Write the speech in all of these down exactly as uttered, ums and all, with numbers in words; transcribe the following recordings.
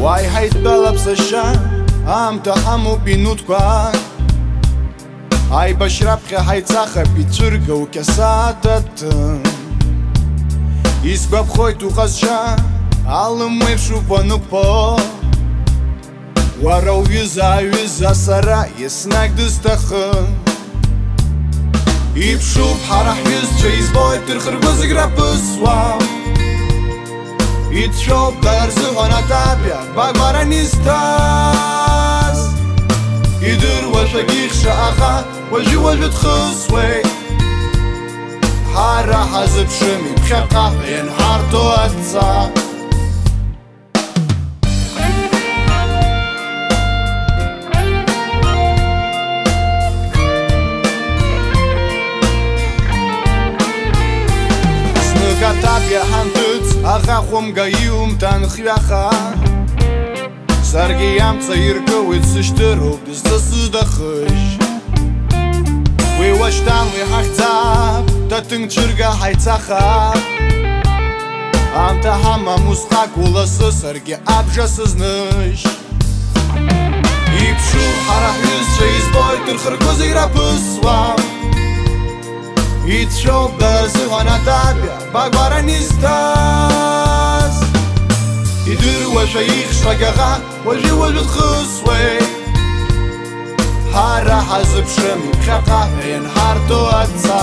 Why hate Belaps a shan? Am ta hamu binutquak Ai bashrapche haitzacha pitzurga u kesatat Isbab khoi tu khasha Alım wefshu panukpo Wara uviza uviza sara yesnak dıstakh Ipshub harah yüz çeyiz boy tırkhır guzgrapuswa Itshub darzu hona tabya bagvara nistas Idur washagikh sha'acha waji wajvet khuswe Hara hazib shemi bkhqa yen harto atza Tabia handut Acha khum gayum tan khyacha Sargiyam tsayirka wit sishterub Dis da khush We washtan we hakhzab Tatung churga haytsacha Am ta hama musqak ulası sargi abjasız nish Ipshu harah yüz çeyiz boy tırkhır guzgrapuswa Itshub darzu hona tabya bagvara nistas Idur washayikh shagaga waji wajvet khuswe Hara hazib shemi bkhqa yen harto atza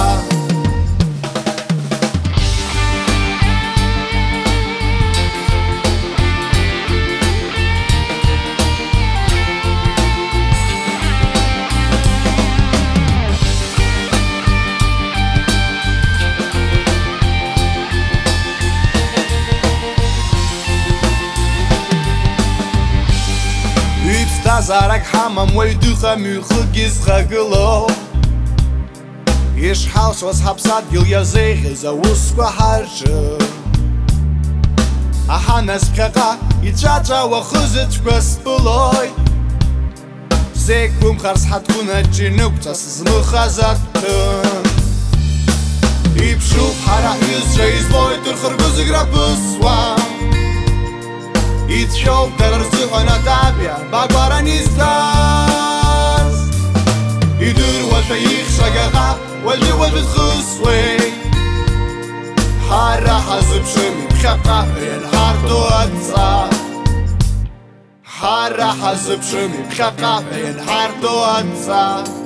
Zarak hamam way ducha muche gizchagelo Ish house was hapsat gil yazeg is a wuskwa harshe Ahanas bkhqa itchacha wa khuzet kwaspuloy Zekum khars hatkuna jinuk tas zmukhazat Ipshub harah yüz çeyiz boy tırkhır guzgrapuswa Itshub darzu hona tabya bagvara nistas Idur washayikh shagaga waji wajvet khuswe Hara hazib shemi bkhqa yen harto atza Hara hazib shemi bkhqa yen harto atza